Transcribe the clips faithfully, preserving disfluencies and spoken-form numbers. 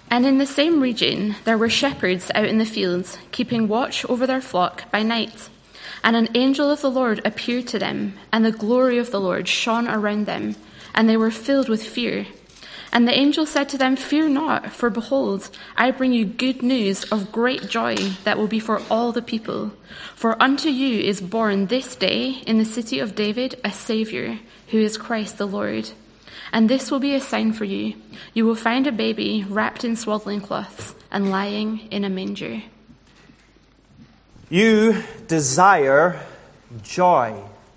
And in the same region there were shepherds out in the fields, keeping watch over their flock by night. And an angel of the Lord appeared to them, and the glory of the Lord shone around them, and they were filled with fear. And the angel said to them, "Fear not, for behold, I bring you good news of great joy that will be for all the people. For unto you is born this day in the city of David a Saviour, who is Christ the Lord. And this will be a sign for you. You will find a baby wrapped in swaddling cloths and lying in a manger." You desire joy.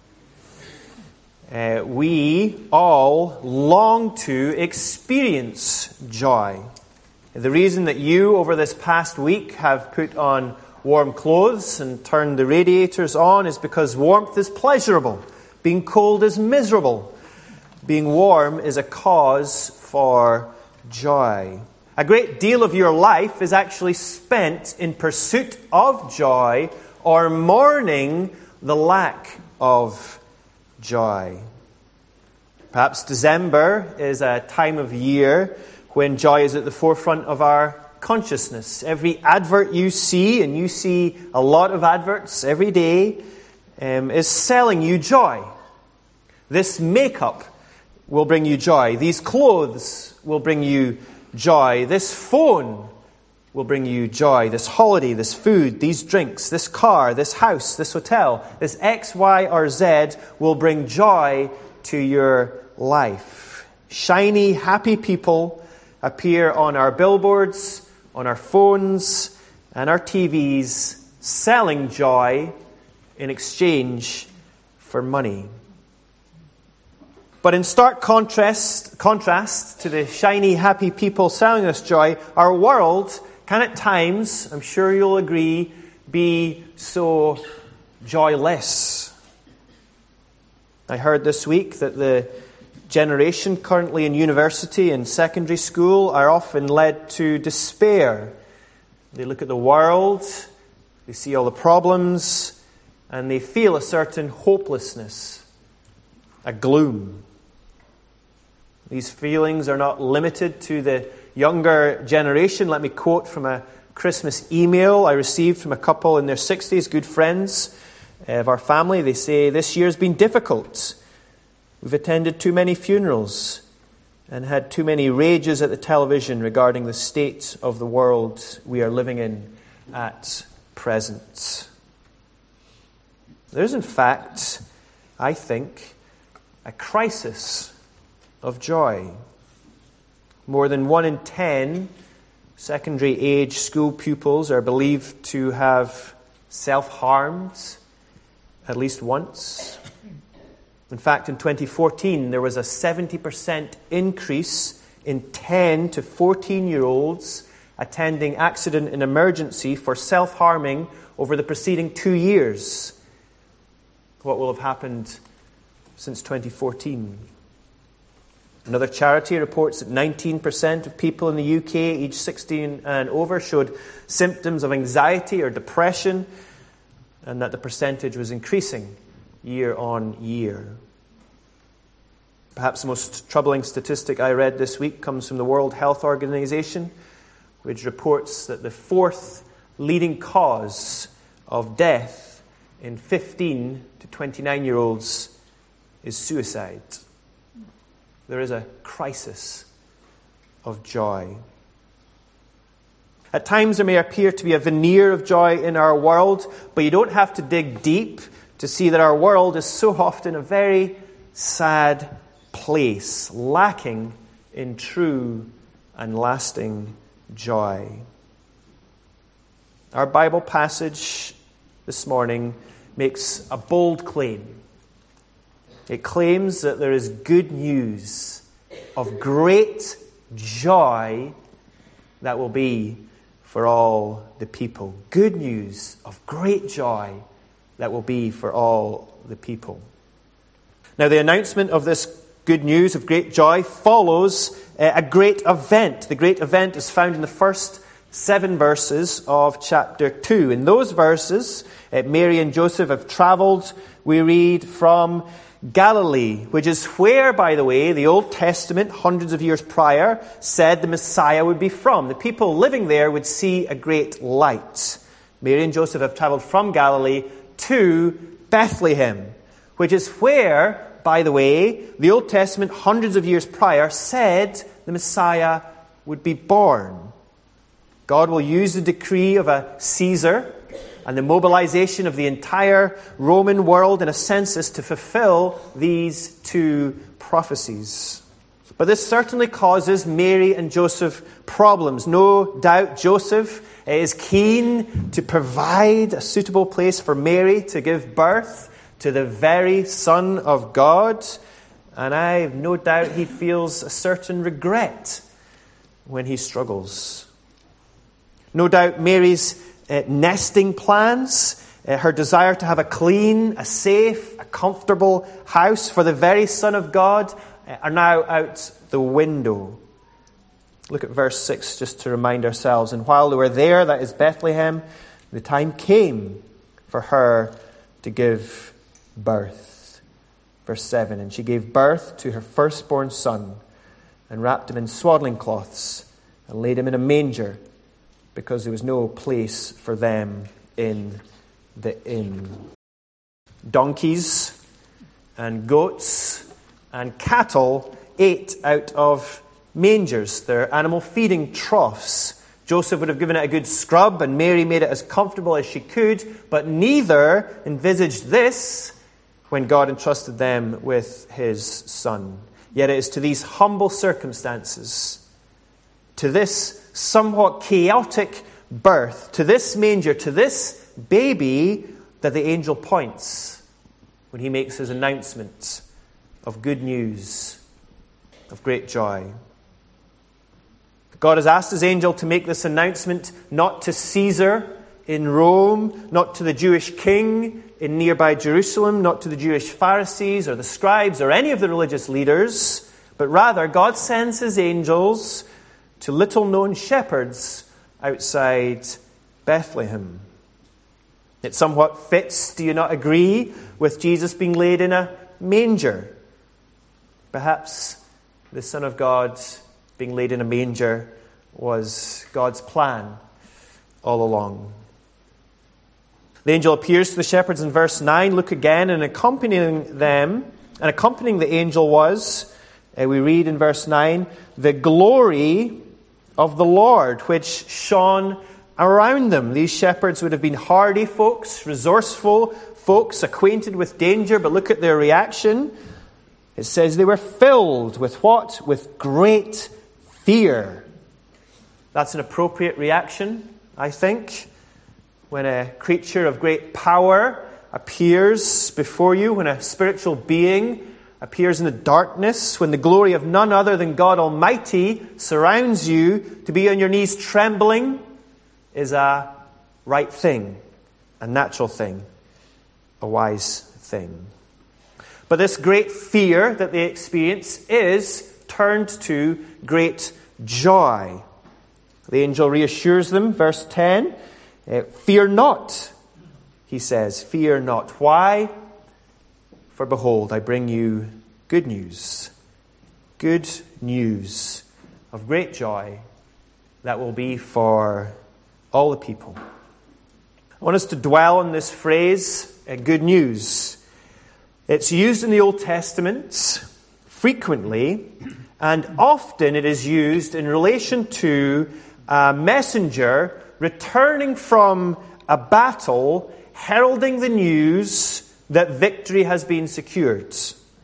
Uh, we all long to experience joy. The reason that you, over this past week, have put on warm clothes and turned the radiators on is because warmth is pleasurable. Being cold is miserable. Being warm is a cause for joy. A great deal of your life is actually spent in pursuit of joy or mourning the lack of joy. Perhaps December is a time of year when joy is at the forefront of our consciousness. Every advert you see, and you see a lot of adverts every day, um, is selling you joy. This makeup will bring you joy. These clothes will bring you joy. This phone will bring you joy. This holiday, this food, these drinks, this car, this house, this hotel, this X, Y, or Z will bring joy to your life. Shiny, happy people appear on our billboards, on our phones, and our T Vs, selling joy in exchange for money. But in stark contrast, contrast to the shiny, happy people selling us joy, our world can at times, I'm sure you'll agree, be so joyless. I heard this week that the generation currently in university and secondary school are often led to despair. They look at the world, they see all the problems, and they feel a certain hopelessness, a gloom. These feelings are not limited to the younger generation. Let me quote from a Christmas email I received from a couple in their sixties, good friends of our family. They say, "This year's been difficult. We've attended too many funerals and had too many rages at the television regarding the state of the world we are living in at present." There's in fact, I think, a crisis of joy. More than one in ten secondary age school pupils are believed to have self-harmed at least once. In fact, in twenty fourteen, there was a seventy percent increase in ten to fourteen-year-olds attending accident and emergency for self-harming over the preceding two years. What will have happened since twenty fourteen? Another charity reports that nineteen percent of people in the U K aged sixteen and over showed symptoms of anxiety or depression, and that the percentage was increasing year on year. Perhaps the most troubling statistic I read this week comes from the World Health Organization, which reports that the fourth leading cause of death in fifteen to twenty-nine-year-olds is suicide. There is a crisis of joy. At times there may appear to be a veneer of joy in our world, but you don't have to dig deep to see that our world is so often a very sad place, lacking in true and lasting joy. Our Bible passage this morning makes a bold claim. It claims that there is good news of great joy that will be for all the people. Good news of great joy that will be for all the people. Now, the announcement of this good news of great joy follows a great event. The great event is found in the first seven verses of chapter two. In those verses, Mary and Joseph have traveled, we read, from Galilee, which is where, by the way, the Old Testament, hundreds of years prior, said the Messiah would be from. The people living there would see a great light. Mary and Joseph have traveled from Galilee to Bethlehem, which is where, by the way, the Old Testament, hundreds of years prior, said the Messiah would be born. God will use the decree of a Caesar and the mobilization of the entire Roman world in a census to fulfill these two prophecies. But this certainly causes Mary and Joseph problems. No doubt Joseph is keen to provide a suitable place for Mary to give birth to the very Son of God. And I have no doubt he feels a certain regret when he struggles. No doubt Mary's uh, nesting plans, uh, her desire to have a clean, a safe, a comfortable house for the very Son of God uh, are now out the window. Look at verse six just to remind ourselves. And while they were there, that is Bethlehem, the time came for her to give birth. Verse seven, and she gave birth to her firstborn son and wrapped him in swaddling cloths and laid him in a manger, because there was no place for them in the inn. Donkeys and goats and cattle ate out of mangers. They're animal feeding troughs. Joseph would have given it a good scrub, and Mary made it as comfortable as she could, but neither envisaged this when God entrusted them with his Son. Yet it is to these humble circumstances, to this somewhat chaotic birth, to this manger, to this baby, that the angel points when he makes his announcement of good news, of great joy. God has asked his angel to make this announcement not to Caesar in Rome, not to the Jewish king in nearby Jerusalem, not to the Jewish Pharisees or the scribes or any of the religious leaders, but rather God sends his angels to little-known shepherds outside Bethlehem. It somewhat fits, do you not agree, with Jesus being laid in a manger? Perhaps the Son of God being laid in a manger was God's plan all along. The angel appears to the shepherds in verse nine. Look again, and accompanying them, and accompanying the angel was, uh, we read in verse nine, the glory of the Lord, which shone around them. These shepherds would have been hardy folks, resourceful folks, acquainted with danger, but look at their reaction. It says they were filled with what? With great fear. That's an appropriate reaction, I think, when a creature of great power appears before you, when a spiritual being appears in the darkness, when the glory of none other than God Almighty surrounds you. To be on your knees trembling is a right thing, a natural thing, a wise thing. But this great fear that they experience is turned to great joy. The angel reassures them, verse ten, fear not, he says, fear not. Why? For behold, I bring you good news, good news of great joy that will be for all the people. I want us to dwell on this phrase, uh, good news. It's used in the Old Testament frequently, and often it is used in relation to a messenger returning from a battle, heralding the news that victory has been secured.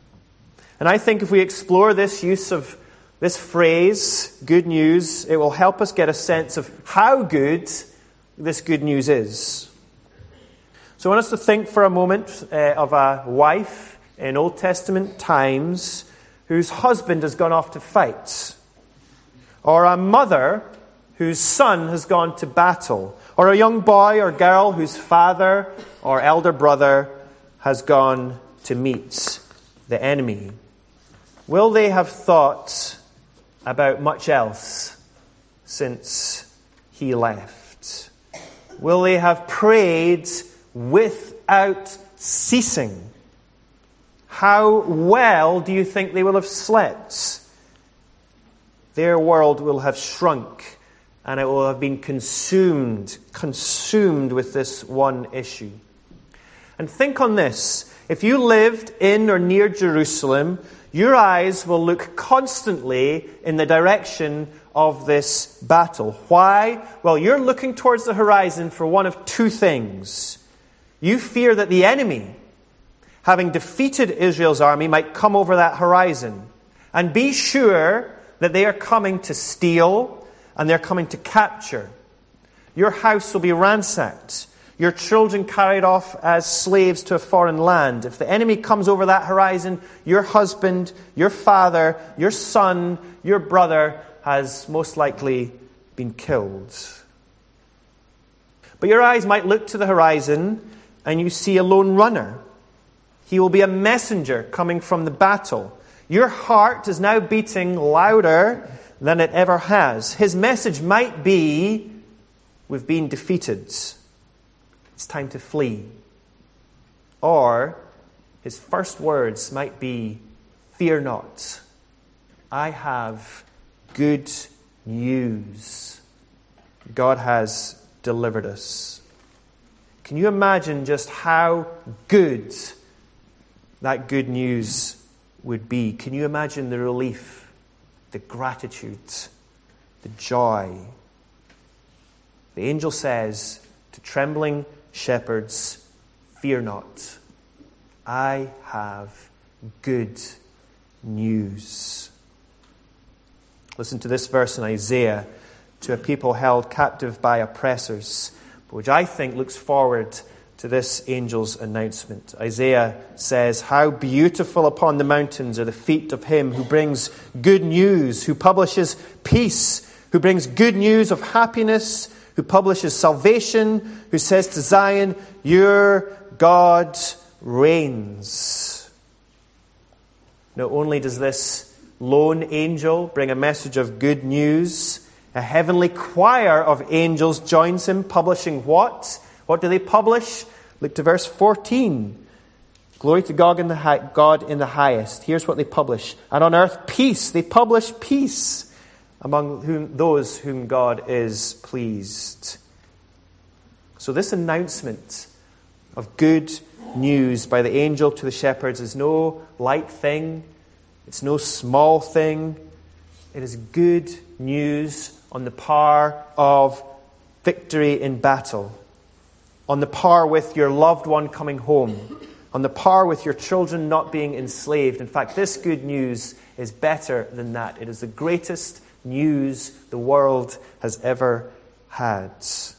And I think if we explore this use of this phrase, good news, it will help us get a sense of how good this good news is. So I want us to think for a moment uh, of a wife in Old Testament times whose husband has gone off to fight, or a mother whose son has gone to battle, or a young boy or girl whose father or elder brother has gone to meet the enemy. Will they have thought about much else since he left? Will they have prayed without ceasing? how well do you think they will have slept? Their world will have shrunk, and it will have been consumed, consumed with this one issue. And think on this. If you lived in or near Jerusalem, your eyes will look constantly in the direction of this battle. Why? Well, you're looking towards the horizon for one of two things. You fear that the enemy, having defeated Israel's army, might come over that horizon. And be sure that they are coming to steal and they're coming to capture. Your house will be ransacked. Your children carried off as slaves to a foreign land. If the enemy comes over that horizon, your husband, your father, your son, your brother has most likely been killed. But your eyes might look to the horizon and you see a lone runner. He will be a messenger coming from the battle. Your heart is now beating louder than it ever has. His message might be, we've been defeated. It's time to flee. Or his first words might be, fear not. I have good news. God has delivered us. Can you imagine just how good that good news would be? Can you imagine the relief, the gratitude, the joy? The angel says to trembling shepherds, fear not. I have good news. Listen to this verse in Isaiah to a people held captive by oppressors, which I think looks forward to this angel's announcement. Isaiah says, how beautiful upon the mountains are the feet of him who brings good news, who publishes peace, who brings good news of happiness, who publishes salvation, who says to Zion, your God reigns. Not only does this lone angel bring a message of good news, a heavenly choir of angels joins him, publishing what? What do they publish? Look to verse fourteen. Glory to God in the high, God in the highest. Here's what they publish. And on earth peace. They publish peace among whom, those whom God is pleased. So this announcement of good news by the angel to the shepherds is no light thing. It's no small thing. It is good news on the par of victory in battle, on the par with your loved one coming home, on the par with your children not being enslaved. In fact, this good news is better than that. It is the greatest news the world has ever had.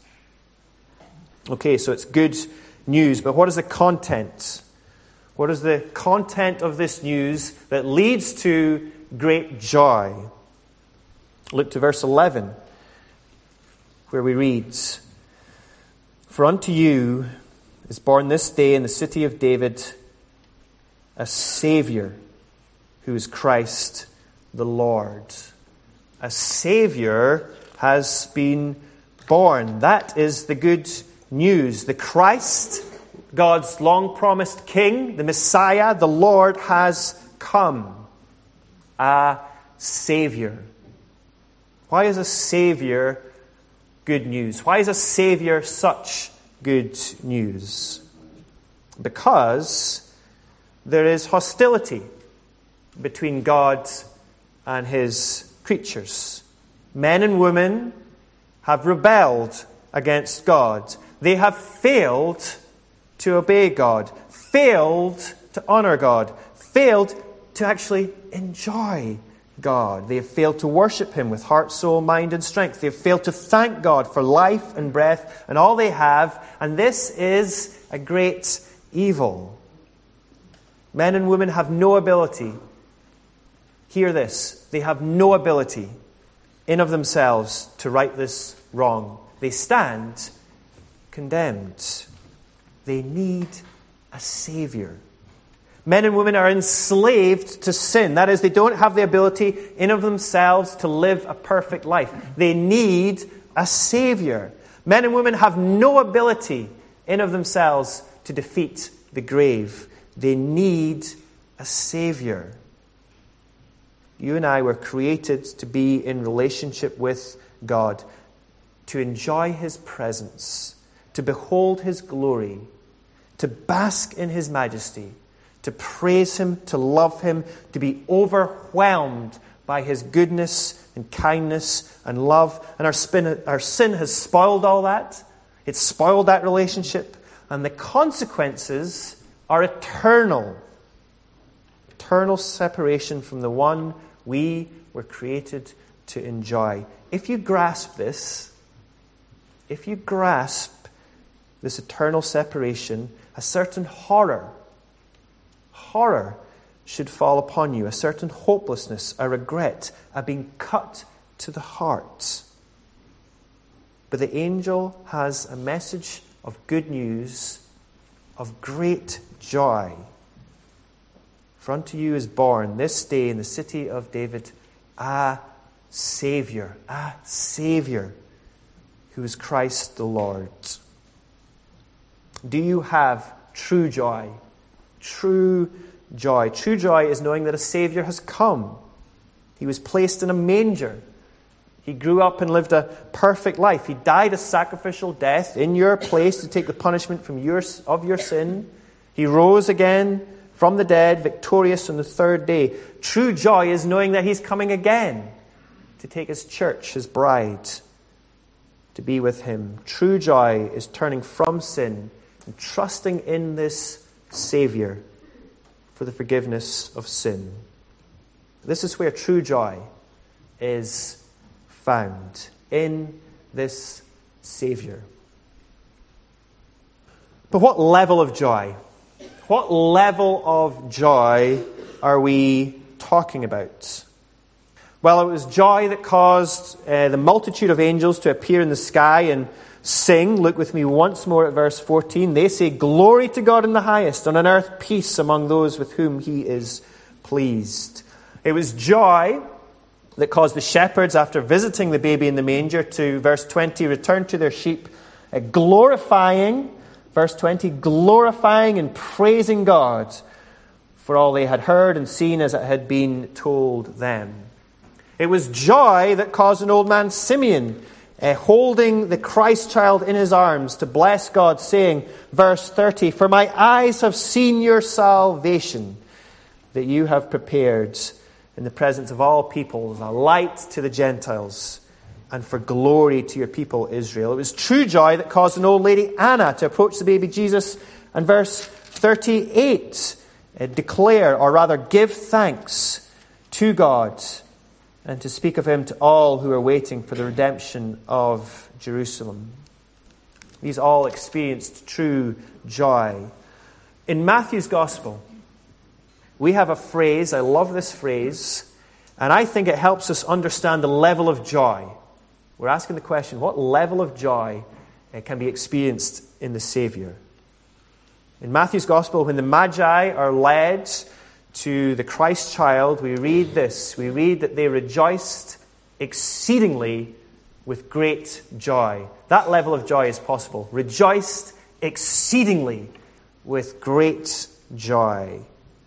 Okay, so it's good news, but what is the content? What is the content of this news that leads to great joy? Look to verse eleven, where we read, for unto you is born this day in the city of David a Savior, who is Christ the Lord. A Savior has been born. That is the good news. The Christ, God's long-promised King, the Messiah, the Lord, has come. A Savior. Why is a Savior good news? Why is a Savior such good news? Because there is hostility between God and his creatures. Men and women have rebelled against God. They have failed to obey God, failed to honor God, failed to actually enjoy God. They have failed to worship him with heart, soul, mind, and strength. They have failed to thank God for life and breath and all they have, and this is a great evil. Men and women have no ability. Hear this. They have no ability in of themselves to right this wrong. They stand condemned. They need a Savior. Men and women are enslaved to sin. That is, they don't have the ability in of themselves to live a perfect life. They need a Savior. Men and women have no ability in of themselves to defeat the grave. They need a Savior. You and I were created to be in relationship with God, to enjoy His presence, to behold His glory, to bask in His majesty, to praise Him, to love Him, to be overwhelmed by His goodness and kindness and love. And our, spin, our sin has spoiled all that. It's spoiled that relationship. And the consequences are eternal. Eternal separation from the one we were created to enjoy. If you grasp this, if you grasp this eternal separation, a certain horror, horror should fall upon you, a certain hopelessness, a regret, a being cut to the heart. But the angel has a message of good news, of great joy. For unto you is born this day in the city of David a Savior, a Savior, who is Christ the Lord. Do you have true joy? True joy. True joy is knowing that a Savior has come. He was placed in a manger. He grew up and lived a perfect life. He died a sacrificial death in your place to take the punishment from your, of your sin. He rose again from the dead, victorious on the third day. True joy is knowing that He's coming again to take His church, His bride, to be with Him. True joy is turning from sin and trusting in this Savior for the forgiveness of sin. This is where true joy is found, in this Savior. But what level of joy? What level of joy are we talking about? Well, it was joy that caused uh, the multitude of angels to appear in the sky and sing. Look with me once more at verse fourteen. They say, "Glory to God in the highest, and on earth peace among those with whom He is pleased." It was joy that caused the shepherds, after visiting the baby in the manger, to, verse twenty, return to their sheep, uh, glorifying, verse twenty, glorifying and praising God for all they had heard and seen as it had been told them. It was joy that caused an old man, Simeon, uh, holding the Christ child in his arms, to bless God, saying, verse thirty, "For my eyes have seen your salvation, that you have prepared in the presence of all peoples, a light to the Gentiles, and for glory to your people Israel." It was true joy that caused an old lady, Anna, to approach the baby Jesus, and verse thirty-eight, uh, declare, or rather give thanks to God, and to speak of Him to all who are waiting for the redemption of Jerusalem. These all experienced true joy. In Matthew's Gospel, we have a phrase, I love this phrase, and I think it helps us understand the level of joy. We're asking the question, what level of joy uh, can be experienced in the Savior? In Matthew's Gospel, when the Magi are led to the Christ child, we read this. We read that they rejoiced exceedingly with great joy. That level of joy is possible. Rejoiced exceedingly with great joy.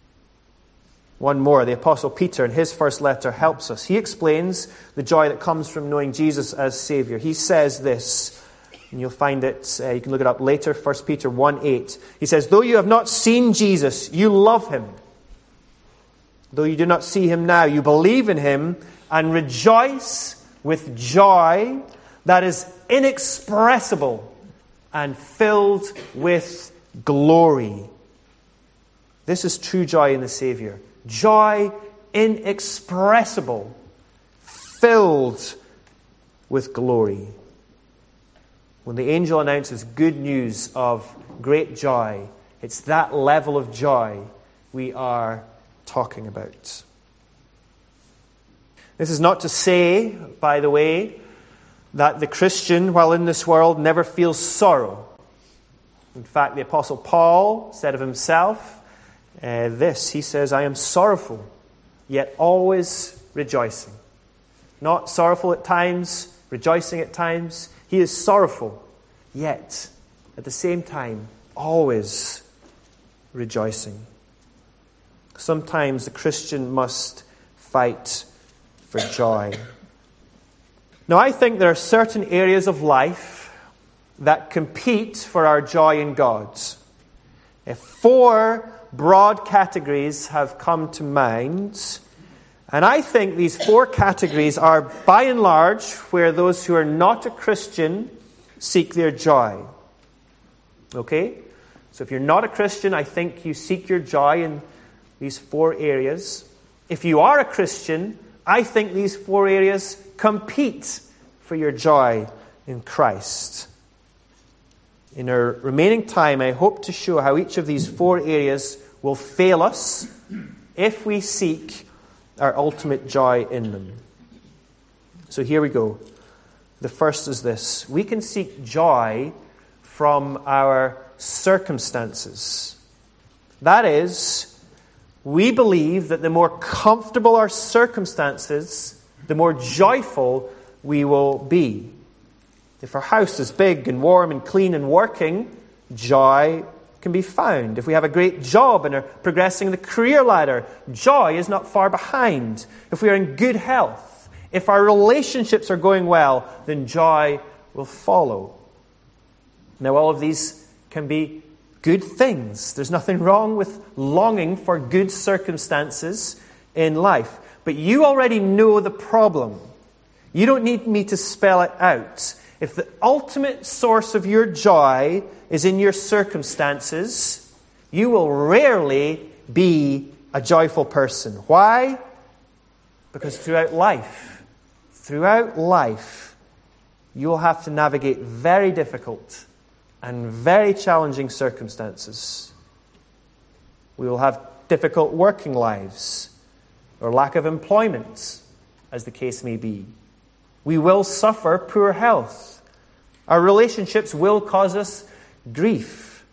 One more, the Apostle Peter in his first letter helps us. He explains the joy that comes from knowing Jesus as Savior. He says this, and you'll find it, uh, you can look it up later, First Peter one eight. He says, "Though you have not seen Jesus, you love Him. Though you do not see Him now, you believe in Him and rejoice with joy that is inexpressible and filled with glory." This is true joy in the Savior. Joy inexpressible, filled with glory. When the angel announces good news of great joy, it's that level of joy we are talking about. This is not to say, by the way, that the Christian, while in this world, never feels sorrow. In fact, the Apostle Paul said of himself uh, this. He says, "I am sorrowful, yet always rejoicing." Not sorrowful at times, rejoicing at times. He is sorrowful, yet at the same time, always rejoicing. Sometimes the Christian must fight for joy. Now, I think there are certain areas of life that compete for our joy in God. If four broad categories have come to mind, and I think these four categories are, by and large, where those who are not a Christian seek their joy. Okay? So if you're not a Christian, I think you seek your joy in these four areas. If you are a Christian, I think these four areas compete for your joy in Christ. In our remaining time, I hope to show how each of these four areas will fail us if we seek our ultimate joy in them. So here we go. The first is this. We can seek joy from our circumstances. That is, we believe that the more comfortable our circumstances, the more joyful we will be. If our house is big and warm and clean and working, joy can be found. If we have a great job and are progressing the career ladder, joy is not far behind. If we are in good health, if our relationships are going well, then joy will follow. Now, all of these can be good things. There's nothing wrong with longing for good circumstances in life. But you already know the problem. You don't need me to spell it out. If the ultimate source of your joy is in your circumstances, you will rarely be a joyful person. Why? Because throughout life, throughout life, you will have to navigate very difficult and very challenging circumstances. We will have difficult working lives or lack of employment, as the case may be. We will suffer poor health. Our relationships will cause us grief.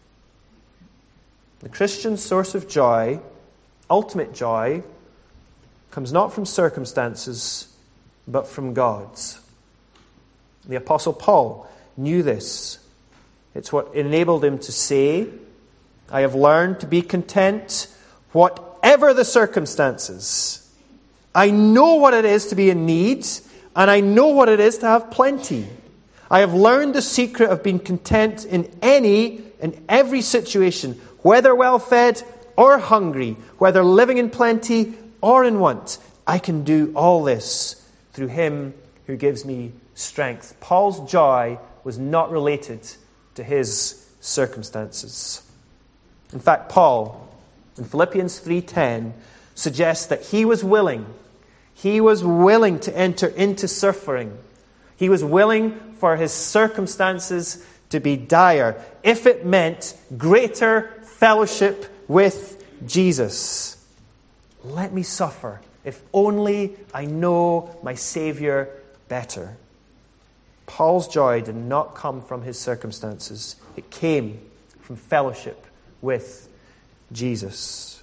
The Christian source of joy, ultimate joy, comes not from circumstances, but from God's. The Apostle Paul knew this. It's what enabled him to say, I have learned to be content, whatever the circumstances. I know what it is to be in need, and I know what it is to have plenty. I have learned the secret of being content in any and every situation, whether well-fed or hungry, whether living in plenty or in want. I can do all this through Him who gives me strength. Paul's joy was not related to his circumstances. In fact, Paul, in Philippians three ten, suggests that he was willing, he was willing to enter into suffering. He was willing for his circumstances to be dire, if it meant greater fellowship with Jesus. Let me suffer, if only I know my Savior better. Paul's joy did not come from his circumstances. It came from fellowship with Jesus.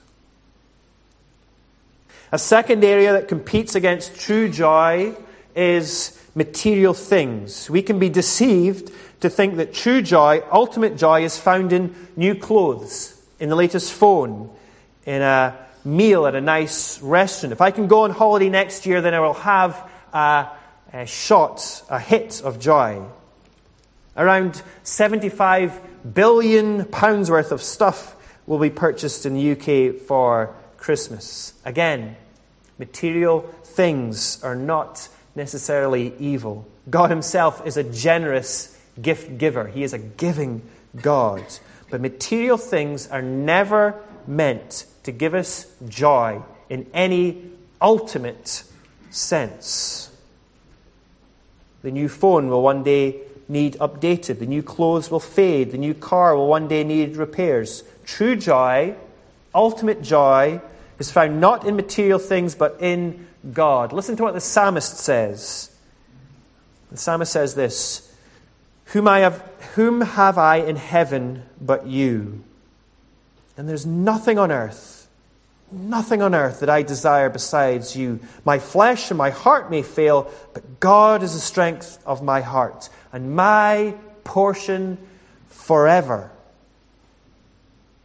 A second area that competes against true joy is material things. We can be deceived to think that true joy, ultimate joy, is found in new clothes, in the latest phone, in a meal at a nice restaurant. If I can go on holiday next year, then I will have a, a shot, a hit of joy. Around seventy-five billion pounds worth of stuff will be purchased in the U K for Christmas. Again, material things are not necessarily evil. God Himself is a generous gift giver. He is a giving God. But material things are never meant to give us joy in any ultimate sense. The new phone will one day need updated. The new clothes will fade. The new car will one day need repairs. True joy, ultimate joy, is found not in material things but in God. Listen to what the psalmist says. The psalmist says this, Whom I have, whom have I in heaven but you? And there's nothing on earth, nothing on earth that I desire besides you. My flesh and my heart may fail, but God is the strength of my heart and my portion forever.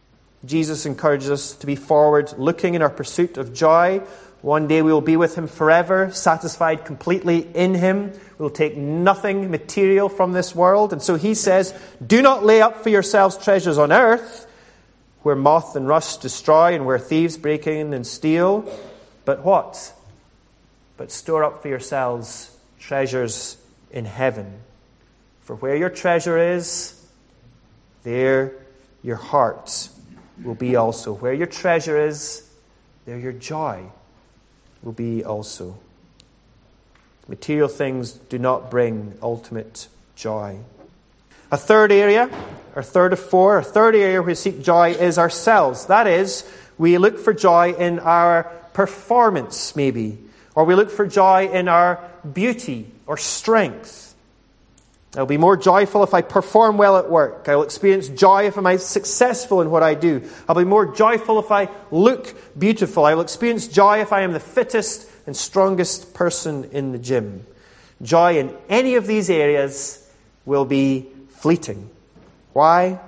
Jesus encourages us to be forward-looking in our pursuit of joy. One day we will be with him forever, satisfied completely in him. We will take nothing material from this world. And so he says, do not lay up for yourselves treasures on earth, where moth and rust destroy and where thieves break in and steal. But what? But store up for yourselves treasures in heaven. For where your treasure is, there your heart will be also. Where your treasure is, there your joy will be also. Material things do not bring ultimate joy. A third area, or third of four, a third area where we seek joy is ourselves. That is, we look for joy in our performance, maybe. Or we look for joy in our beauty or strength. I'll be more joyful if I perform well at work. I'll experience joy if I'm successful in what I do. I'll be more joyful if I look beautiful. I will experience joy if I am the fittest and strongest person in the gym. Joy in any of these areas will be fleeting. Why?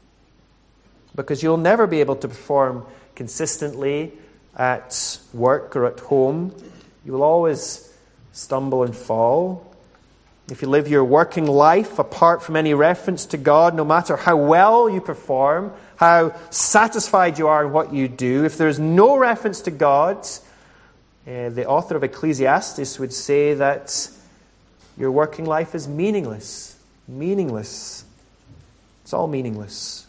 Because you'll never be able to perform consistently at work or at home. You will always stumble and fall. If you live your working life apart from any reference to God, no matter how well you perform, how satisfied you are in what you do, if there is no reference to God, uh, the author of Ecclesiastes would say that your working life is meaningless. Meaningless. It's all meaningless.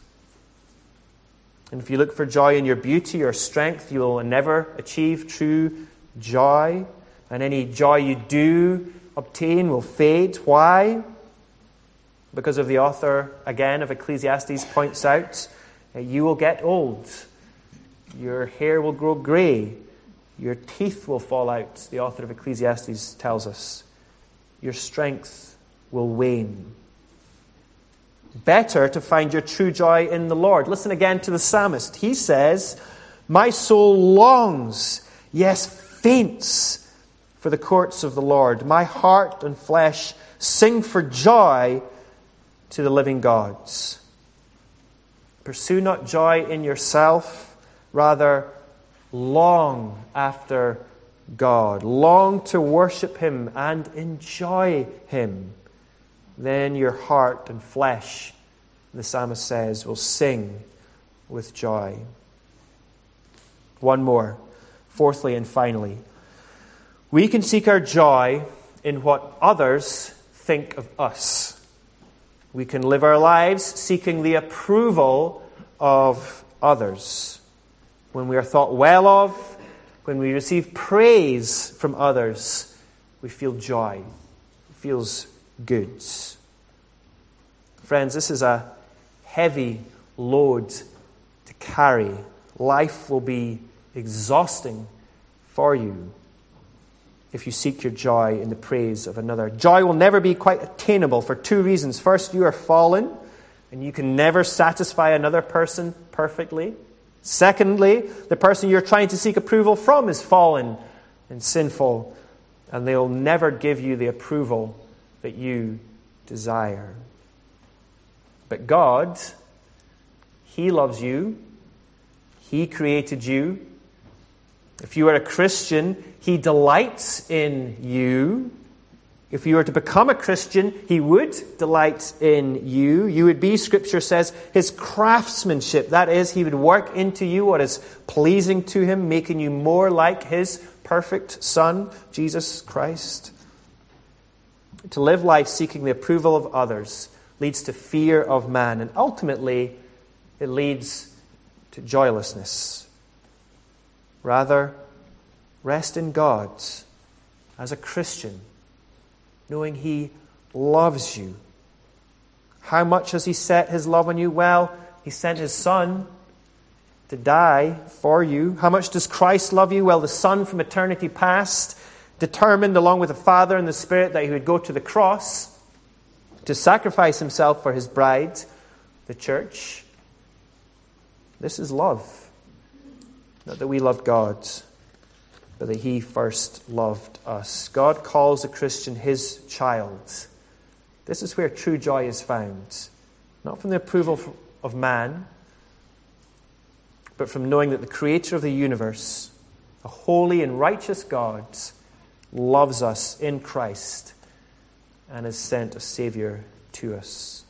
And if you look for joy in your beauty or strength, you will never achieve true joy. And any joy you do obtain will fade. Why? Because of the author, again, of Ecclesiastes points out, uh, you will get old. Your hair will grow grey. Your teeth will fall out, the author of Ecclesiastes tells us. Your strength will wane. Better to find your true joy in the Lord. Listen again to the psalmist. He says, my soul longs, yes, faints, for the courts of the Lord. My heart and flesh sing for joy to the living gods. Pursue not joy in yourself, rather long after God. Long to worship him and enjoy him. Then your heart and flesh, the psalmist says, will sing with joy. One more. Fourthly and finally, we can seek our joy in what others think of us. We can live our lives seeking the approval of others. When we are thought well of, when we receive praise from others, we feel joy. It feels good. Friends, this is a heavy load to carry. Life will be exhausting for you if you seek your joy in the praise of another. Joy will never be quite attainable for two reasons. First, you are fallen, and you can never satisfy another person perfectly. Secondly, the person you're trying to seek approval from is fallen and sinful, and they'll never give you the approval that you desire. But God, he loves you. He created you. If you are a Christian, he delights in you. If you were to become a Christian, he would delight in you. You would be, Scripture says, his craftsmanship. That is, he would work into you what is pleasing to him, making you more like his perfect Son, Jesus Christ. To live life seeking the approval of others leads to fear of man, and ultimately it leads to joylessness. Rather, rest in God as a Christian, knowing he loves you. How much has he set his love on you? Well, he sent his Son to die for you. How much does Christ love you? Well, the Son from eternity past determined, along with the Father and the Spirit, that he would go to the cross to sacrifice himself for his bride, the church. This is love. Not that we loved God, but that he first loved us. God calls a Christian his child. This is where true joy is found. Not from the approval of man, but from knowing that the Creator of the universe, a holy and righteous God, loves us in Christ and has sent a Savior to us.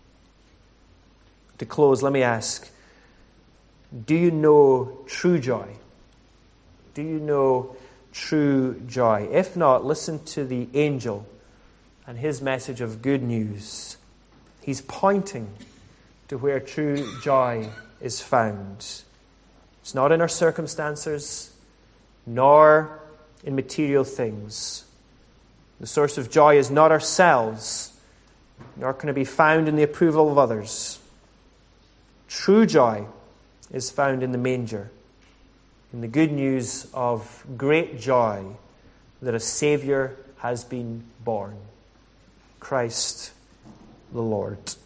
To close, let me ask, do you know true joy? Do you know true joy? If not, listen to the angel and his message of good news. He's pointing to where true joy is found. It's not in our circumstances, nor in material things. The source of joy is not ourselves, nor can it be found in the approval of others. True joy is found in the manger, in the good news of great joy that a Savior has been born, Christ the Lord.